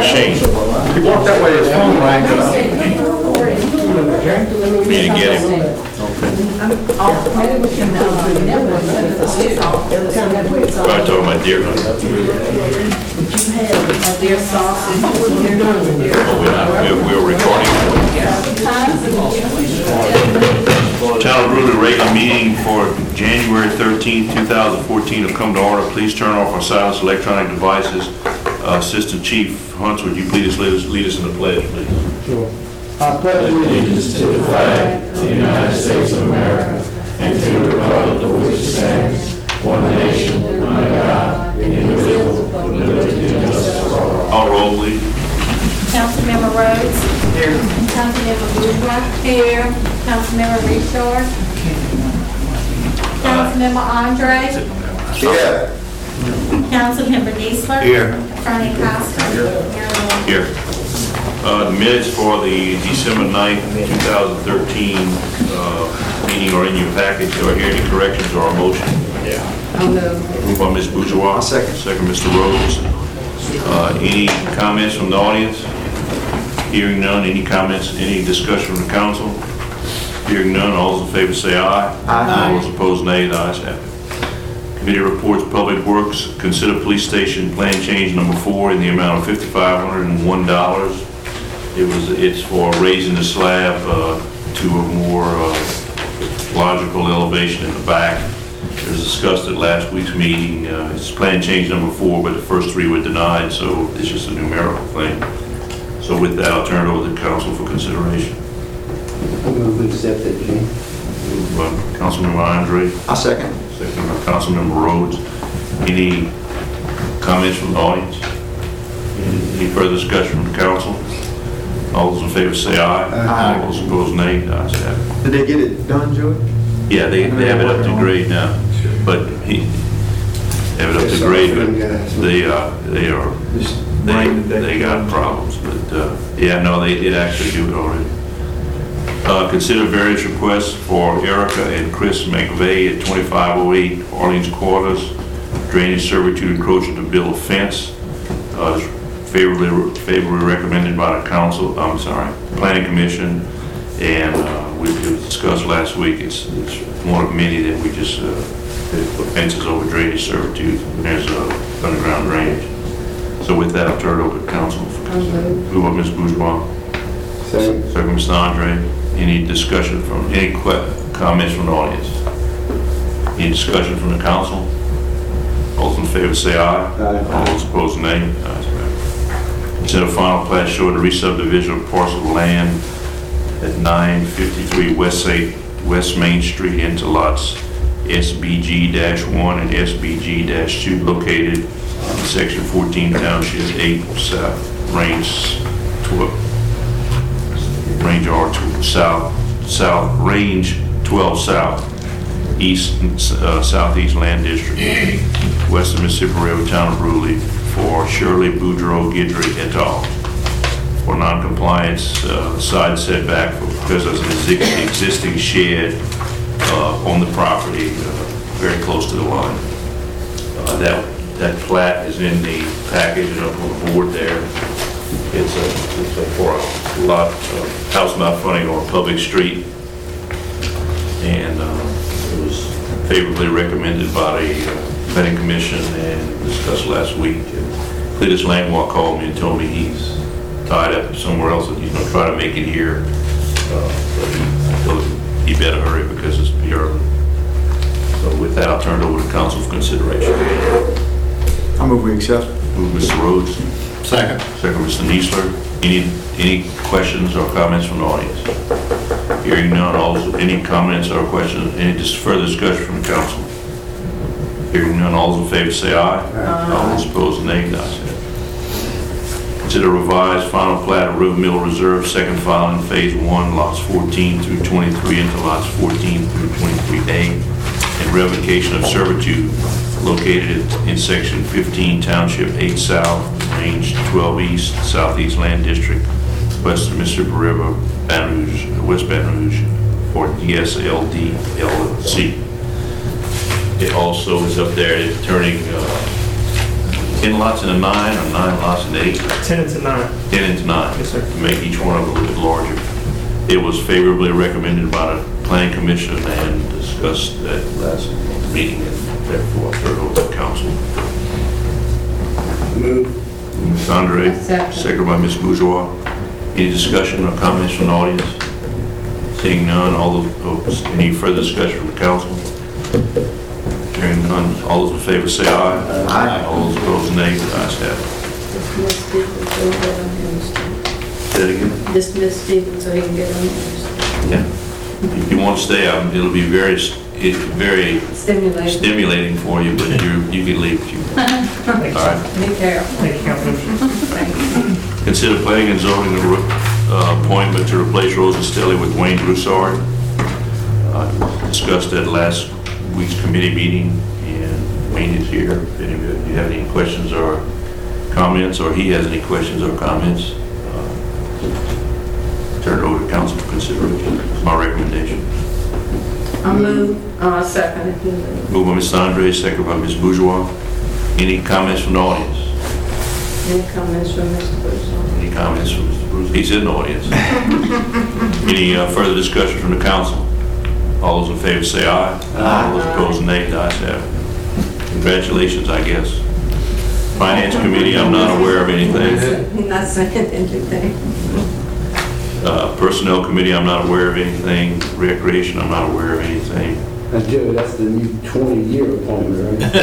machine. He walked that way, his phone rang. Me to get him. Probably talking about deer hunting. Their sausage. Oh, we're recording. Town of Brewley regular meeting for January 13th, 2014 will come to order. Please turn off or silence electronic devices. Assistant Chief Hunts, would you please lead us in the pledge, please? Sure. I pledge allegiance to the flag of the United States of America and to the republic for which it stands, one nation, under God, indivisible, with liberty and justice for all. All roll, please. Councilmember Rhodes. Here. Councilmember Bourgeois. Here. Councilmember Richard. Councilmember Andre. Here. Councilmember Niesler. Here. Attorney Costa. Here. The minutes for the December 9th, 2013 meeting are in your package. Do I hear any corrections or a motion? Moved by Ms. Bourgeois. Second. Second, Mr. Rhodes. Any comments from the audience? Hearing none. Any comments, any discussion from the council? Hearing none. All those in favor say aye. Aye. All those opposed, nay. The ayes have it. Committee reports, Public Works, consider police station plan change number 4 in the amount of $5,501. It's for raising the slab to a more logical elevation in the back. It was discussed at last week's meeting. It's plan change number 4, but the first 3 were denied, so it's just a numerical thing. So with that, I'll turn it over to the council for consideration. I move we accept it, Gene. Moved by Councilmember Andre. I second. Second by Councilmember Rhodes. Any comments from the audience? Any further discussion from the council? All those in favor say aye. Aye. All those opposed, nay. The ayes have it. Did they get it done, Joey? Yeah, they have it up to grade now, but they have it up to grade, but they got problems, but yeah, no, they did actually do it already. Consider various requests for Erica and Chris McVeigh at 2508 Orleans Quarters, drainage servitude encroaching to build a fence. Favorably recommended by the Planning Commission, and we discussed last week. It's one of many that we just put fences over drainage servitude when there's underground drainage. So with that, I'll turn it over to council. Move up, Ms. Bourgeois. Second. Second, Mr. Andre. Any discussion any comments from the audience? Any discussion from the council? All those in favor say aye. Aye. All those opposed, nay. Consider final plat showing the re-subdivision of parcel of land at 953 West Main Street into lots SBG-1 and SBG-2 located in section 14, township 8 south, range R2 south, range 12 south, east southeast land district, west of Mississippi River, town of Brewley, for Shirley Boudreaux Guidry et al. For non-compliance, side setback because there's an existing shed on the property very close to the line. That plat is in the package up on the board there. It's for a lot of house not fronting on a public street, and it was favorably recommended by the Planning Commission and discussed last week. Cletus Langlois called me and told me he's tied up somewhere else and he's going to try to make it here. But he better hurry because it's pretty early. So with that, I'll turn it over to council for consideration. I move we accept. Move Mr. Rhodes. Second. Second, Mr. Niesler. Any questions or comments from the audience? Hearing none, any comments or questions, any further discussion from the council? Hearing none, all those in favor say aye. Aye. All those opposed, nay. The ayes have it. Consider revised final plat of River Mill Reserve, second filing, phase 1, lots 14 through 23 into lots 14 through 23A, and revocation of servitude located in section 15, township 8 south, range 12 east, southeast land district, west of Mississippi River, West Baton Rouge, for DSLD LLC. It also is up there, it's turning 10 lots in a 9 or 9 lots in 8? 10 into 9. 10 into 9. Yes, sir. To make each one of them a little bit larger. It was favorably recommended by the planning commission and discussed at last meeting, and therefore I turn it over to council. Move. Ms. Andre, second by Ms. Bourgeois. Any discussion or comments from the audience? Seeing none, any further discussion from the council? Hearing none, all those in favor say aye. Aye. All those opposed, nay. The ayes have it. Say that again? Dismiss Stephen so he can get on Yeah. If you want to stay, it'll be very stimulation. stimulating for you, but you can leave if you want. All right. Be careful. Thank you, Councilman. Thank you. Consider planning and zoning appointment to replace Rosa Stelly with Wayne Broussard. Discussed at last week's committee meeting, and Wayne is here. If any of you have any questions or comments, or he has any questions or comments, turn it over to council for consideration. It's my recommendation. I'll move. Second. Moved by Ms. Andre, second by Ms. Bourgeois. Any comments from the audience? Any comments from Mr. Bruce? Any comments from Mr. Bruce? He's in the audience. Any further discussion from the council? All those in favor say aye. All those opposed, nay. The ayes have it. Congratulations, I guess. Finance Committee, I'm not aware of anything. He's not saying anything. Personnel Committee, I'm not aware of anything. Recreation, I'm not aware of anything. Joe, that's the new 20-year appointment, right?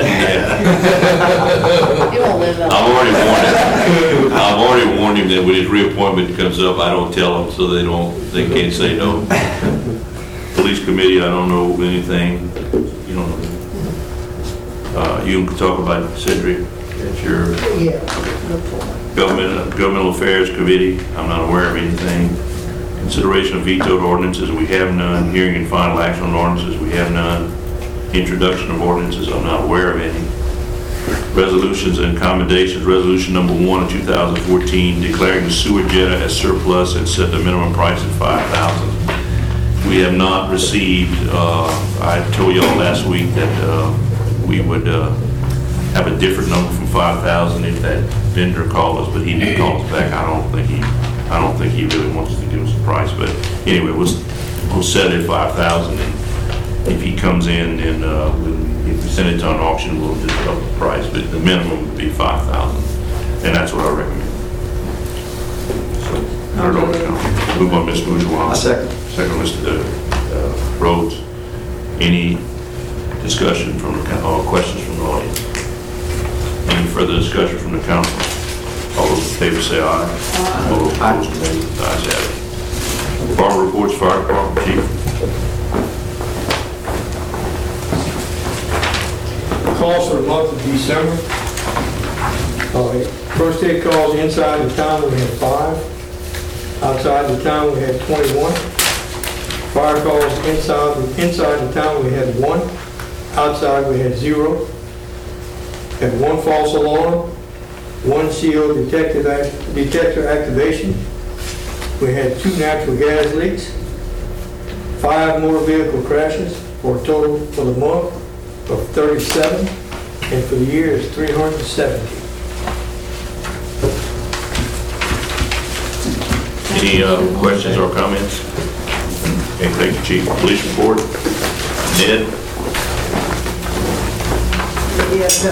You won't live up. I've already warned him that when his reappointment comes up, I don't tell him so they can't say no. Police Committee, I don't know anything. You don't know. You can talk about Cedric at your Governmental Affairs Committee. I'm not aware of anything. Consideration of vetoed ordinances, we have none. Hearing and final action on ordinances, we have none. Introduction of ordinances, I'm not aware of any. Resolutions and commendations, resolution number 1 of 2014, declaring the sewer jetta as surplus and set the minimum price at $5,000. We have not received, I told y'all last week that we would have a different number from 5,000 if that vendor called us, but he didn't call us back. I don't think he really wants to give us a price, but anyway, we'll set it at 5,000, and if he comes in, then if we send it to an auction, we'll just up the price, but the minimum would be 5,000, and that's what I recommend. So, turn it over to council. Move on, Ms. Bourgeois. Second. Second, Mr. Rhodes. Any discussion from the or questions from the audience? Any further discussion from the council? All those in favor say aye. All those opposed, nay. The ayes have it. Department reports, Fire Department Chief. Calls for the month of December. First aid calls inside the town, we had 5. Outside the town, we had 21. Fire calls inside the town, we had 1. Outside, we had 0. Had 1 false alarm, 1 CO detector activation. We had 2 natural gas leaks, 5 motor vehicle crashes, for a total for the month of 37, and for the year is 370. Any questions or comments? Okay, thank you, Chief. Police report. Ned? Yeah,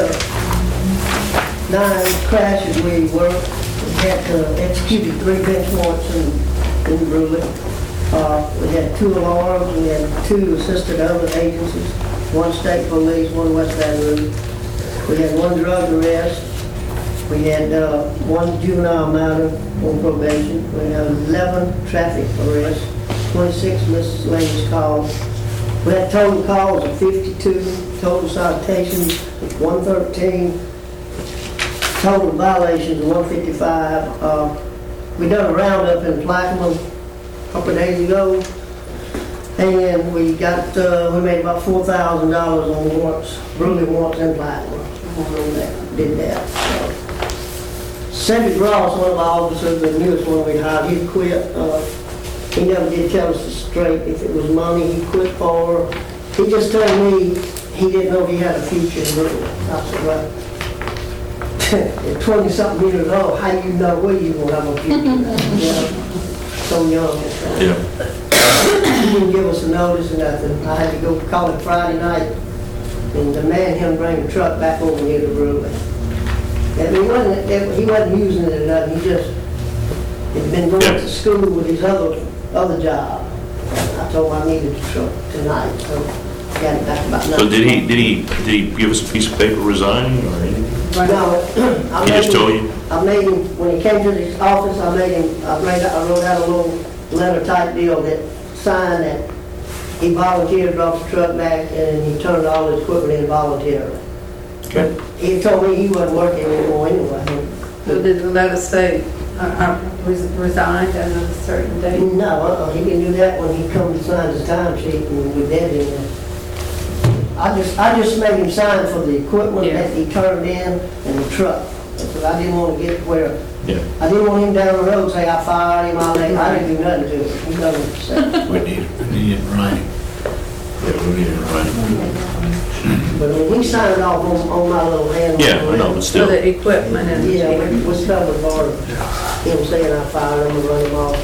9 crashes we had executed 3 bench warrants in Bruley. We had 2 alarms, we had 2 assisted other agencies, 1 state police, 1 West Baton Rouge. We had 1 drug arrest. We had 1 juvenile matter on probation. We had 11 traffic arrests, 26 miscellaneous calls. We had total calls of 52, total citations of 113, total violations of 155. We done a roundup in Plaquemine a couple of days ago, and we made about $4,000 on warrants, Bruley warrants in Plaquemine. Did that. Cedric Ross, one of our officers, the newest one we hired, he quit. He never did tell us straight if it was money he quit for. He just told me he didn't know if he had a future in Bruley. I said, well, at 20-something years old, how you know where you gonna have a future? You know, so young. Yeah. He didn't give us a notice or nothing. I had to go call him Friday night and demand him bring the truck back over here to Brewery. And he wasn't using it or nothing, he just had been going to school with his other job. I told him I needed the truck tonight, so got it back about 9 So did he give us a piece of paper resigning or anything? No, I He made just told you? him, I made him, when he came to his office, I wrote out a little letter type deal that signed that he volunteered, brought the truck back, and he turned all his equipment in voluntarily. Okay. He told me he wasn't working anymore anyway. So did the letter say, was resigned at a certain date? No, he can do that when he comes to sign his time sheet and with that in there. I just made him sign for the equipment Yeah. that he turned in and the truck. Because I didn't want to get where, Yeah. I didn't want him down the road say I fired him, I didn't do nothing to him. He doesn't say. We need it running. Yeah, we need it right. But when he signed off on my little hand. Yeah, I know, but For still. the equipment and the Yeah, chicken? we covered part of him saying I fired him and run him off.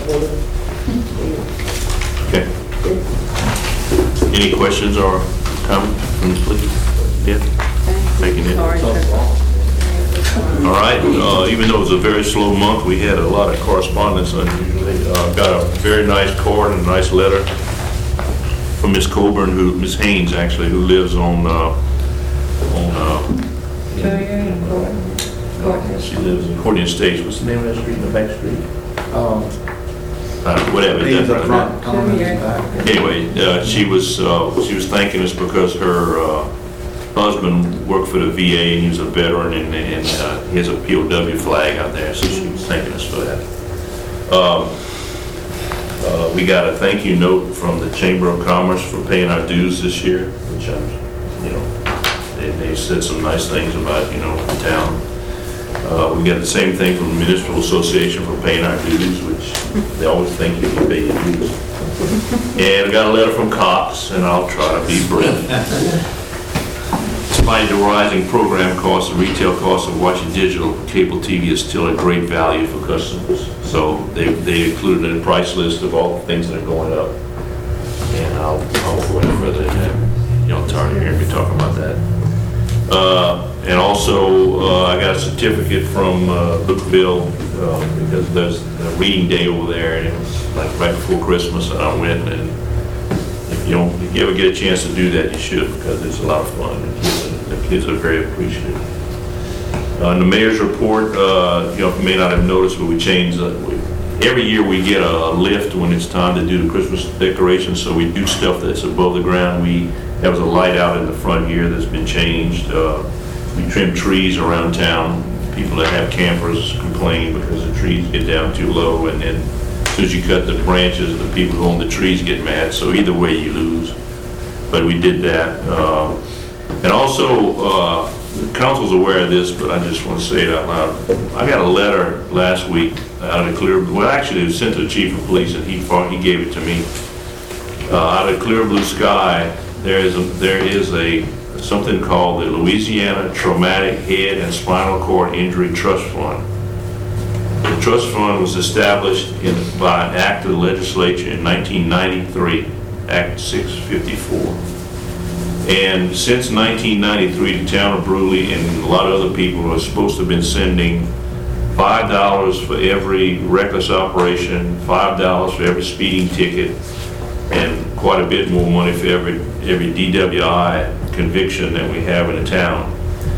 Okay. Any questions or comments from the police? Yeah, taking it. Sorry, All right, even though it was a very slow month, we had a lot of correspondence unusually. Got a very nice card and a nice letter from Miss Colburn, Miss Haynes actually, who lives on she lives in Courtney Estates. What's the name of that street, the back street? Whatever. These that- up front, comments back. Anyway, she was thanking us because her husband worked for the VA and he was a veteran and he has a POW flag out there, so she was thanking us for that. We got a thank you note from the Chamber of Commerce for paying our dues this year, which they said some nice things about, the town. We got the same thing from the Municipal Association for paying our dues, which they always thank you for paying your dues. And I got a letter from Cox, and I'll try to be brief. Despite the rising program costs, the retail cost of watching digital cable TV is still a great value for customers. So they included a price list of all the things that are going up. And I'll go any further than that. You're tired of hearing me talk about that. And also, I got a certificate from Brookville because there's a reading day over there, and it was like right before Christmas, and I went. And if you ever get a chance to do that, you should, because it's a lot of fun. The kids are very appreciative. In the mayor's report, you may not have noticed, but we changed. Every year we get a lift when it's time to do the Christmas decorations, so we do stuff that's above the ground. There was a light out in the front here that's been changed. We trim trees around town. People that have campers complain because the trees get down too low, and then as soon as you cut the branches, the people who own the trees get mad, so either way you lose. But we did that. And also, the council's aware of this, but I just want to say it out loud. I got a letter last week out of actually it was sent to the chief of police, and he gave it to me. Out of clear blue sky, there is something called the Louisiana Traumatic Head and Spinal Cord Injury Trust Fund. The trust fund was established by an act of the legislature in 1993, Act 654. And since 1993, the town of Brewley and a lot of other people are supposed to have been sending $5 for every reckless operation, $5 for every speeding ticket, and quite a bit more money for every DWI conviction that we have in the town.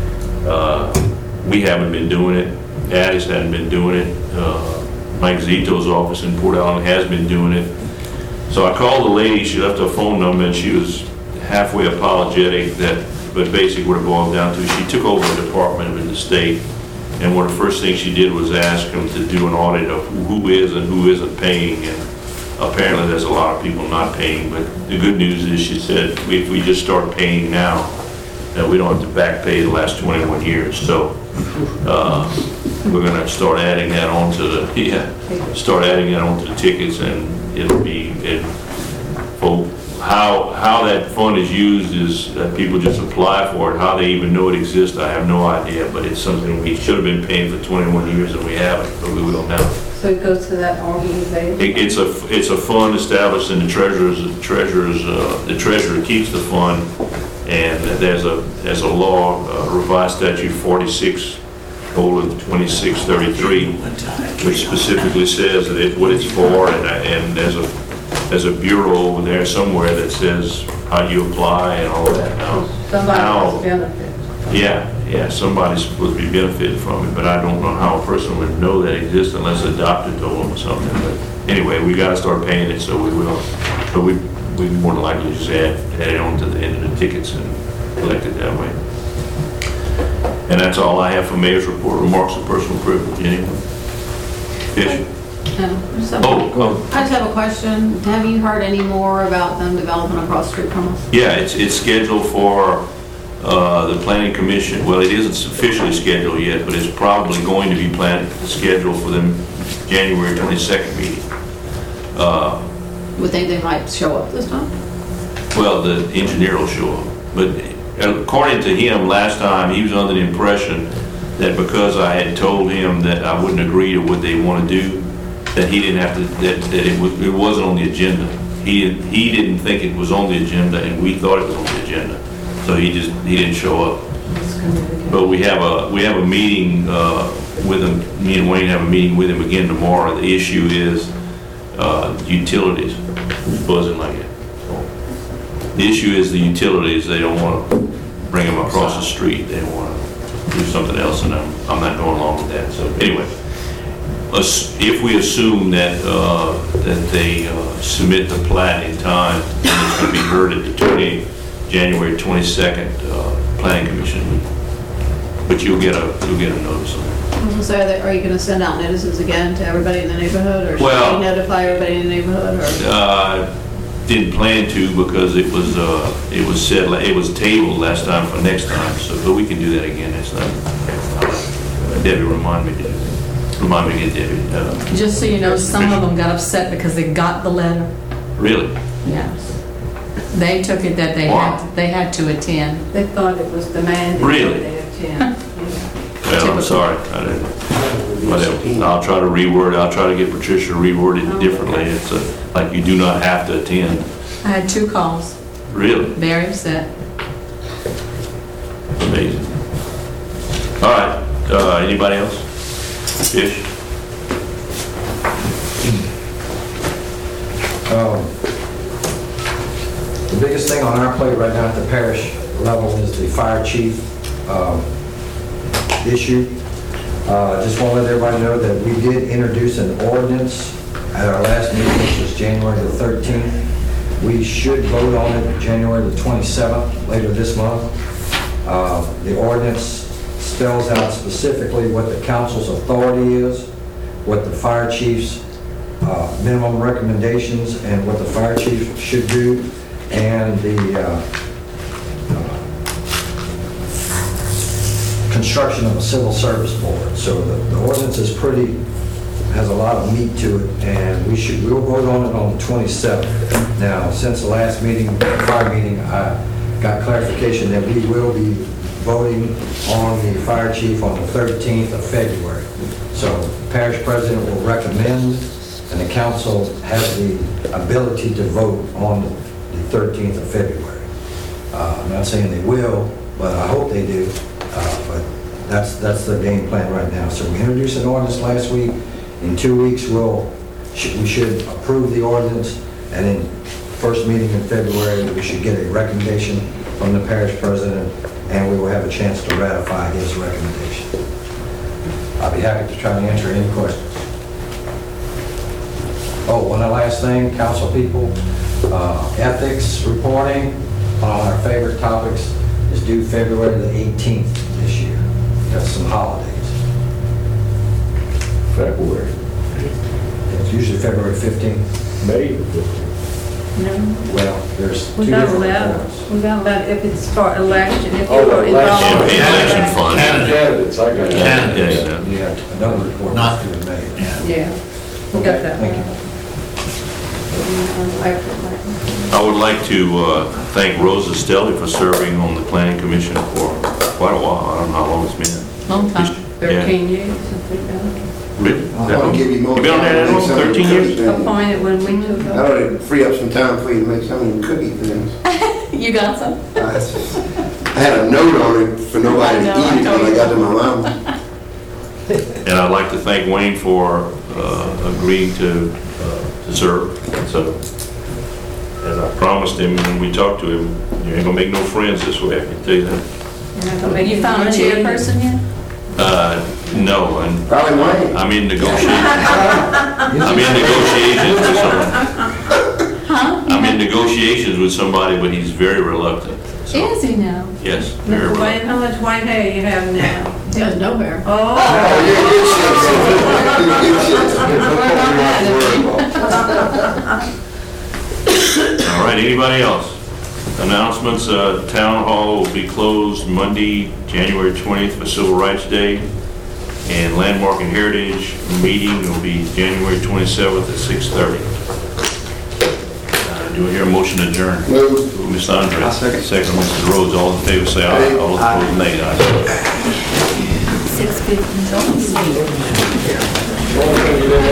We haven't been doing it. Addis hadn't been doing it. Mike Zito's office in Port Allen has been doing it. So I called the lady, she left her phone number, and she was halfway apologetic, but basically what it boiled down to, she took over a department in the state, and one of the first things she did was ask them to do an audit of who is and who isn't paying, and apparently there's a lot of people not paying, but the good news is she said if we just start paying now, we don't have to back pay the last 21 years, so we're going to start adding that onto the tickets, and it'll be for how that fund is used is that people just apply for it. How they even know it exists, I have no idea, but it's something we should have been paying for 21 years and we haven't, but we will now. So it goes to that organization? It's a fund established in the treasurer keeps the fund, and there's a law, revised statute 46:2633, which specifically says that what it's for, and there's a bureau over there somewhere that says how you apply and all that. Somebody Now, has benefits. yeah, somebody's supposed to be benefiting from it, but I don't know how a person would know that exists unless a doctor told them or something. But anyway, we gotta start paying it, so we will. But we more than likely just add it on to the end of the tickets and collect it that way. And that's all I have for mayor's report. Remarks of personal privilege. Anyone? Fish? I just have a question. Have you heard any more about them developing across the street from us? Yeah, it's scheduled for the planning commission. Well, it isn't officially scheduled yet, but it's probably going to be scheduled for the January 22nd meeting. Would think they might show up this time? Well, the engineer will show up. But according to him, last time, he was under the impression that because I had told him that I wouldn't agree to what they want to do, that he didn't have to, that it wasn't on the agenda. He didn't think it was on the agenda, and we thought it was on the agenda. So he didn't show up. But we have a meeting with him. Me and Wayne have a meeting with him again tomorrow. The issue is utilities. It's buzzing like it. The issue is the utilities. They don't want to bring them across the street. They want to do something else, and I'm not going along with that. So anyway, if we assume that they submit the plat in time, then it's going to be heard at the January 22nd planning commission meeting. But you'll get a notice on that. So are you going to send out notices again to everybody in the neighborhood, or should Well, we notify everybody in the neighborhood? Or? Didn't plan to because it was tabled last time for next time. So, but we can do that again next time. Debbie, remind me to get Debbie. Just so you know, some of them got upset because they got the letter. Really? Yes. They took it that they had to attend. They thought it was demanded. Really? That they attend. Well, I'm sorry. I didn't. Whatever. I'll try to reword. I'll try to get Patricia to reword it differently. It's like you do not have to attend. I had 2 calls. Really? Very upset. Amazing. All right. Anybody else? Fish? The biggest thing on our plate right now at the parish level is the fire chief issue. Just want to let everybody know that we did introduce an ordinance at our last meeting, which was January the 13th. We should vote on it January the 27th, later this month. The ordinance spells out specifically what the council's authority is, what the fire chief's minimum recommendations, and what the fire chief should do, and the construction of a civil service board. So the ordinance is has a lot of meat to it, and we'll vote on it on the 27th. Now, since the last meeting, fire meeting, I got clarification that we will be voting on the fire chief on the 13th of February. So the parish president will recommend, and the council has the ability to vote on the 13th of February. I'm not saying they will, but I hope they do. But that's the game plan right now. So we introduced an ordinance last week. In 2 weeks, we should approve the ordinance, and in first meeting in February, we should get a recommendation from the parish president, and we will have a chance to ratify his recommendation. I'll be happy to try and answer any questions. Oh, one last thing, council people, ethics reporting on our favorite topics is due February the 18th this year. That's some holidays. February. It's usually February 15th. May. No. Well, there's two We got a different letter. reports. We got a letter if it's for election, if you Oh, were election. involved. Campaign election fund. Candidates, I got it. Yeah. You have another report Not- due in May. Yeah, we got that. Thank you. I would like to thank Rosa Stelly for serving on the planning commission for quite a while. I don't know how long it's been. Long time. 13 years, something like that. Really? I want to give you more. You been on there that long? 13 years? Appointed when we took I over. ought to free up some time for you to make some of them cookie things. You got some? I had a note on it for nobody to I know, eat it I told when I you. got to my mom. And I'd like to thank Wayne for agreeing to serve. So, as I promised him when we talked to him, you ain't gonna make no friends this way, I can tell you that. You found a chairperson yet? No, and Probably Wayne. I'm in negotiations. I'm in negotiations with someone. I'm in negotiations with somebody, but he's very reluctant. So, Is he now? yes, very Mr. Wayne, reluctant. how much white hair you have now? He has no hair. Oh, Oh, you're good. All right, anybody else? Announcements, Town Hall will be closed Monday, January 20th for Civil Rights Day. And Landmark and Heritage meeting will be January 27th at 6:30. Do I hear a motion to adjourn? Move. Mr. Andre. I'll second. Second, Mr. Rhodes. All in favor, say aye. All opposed, nay. Ayes. 6:50.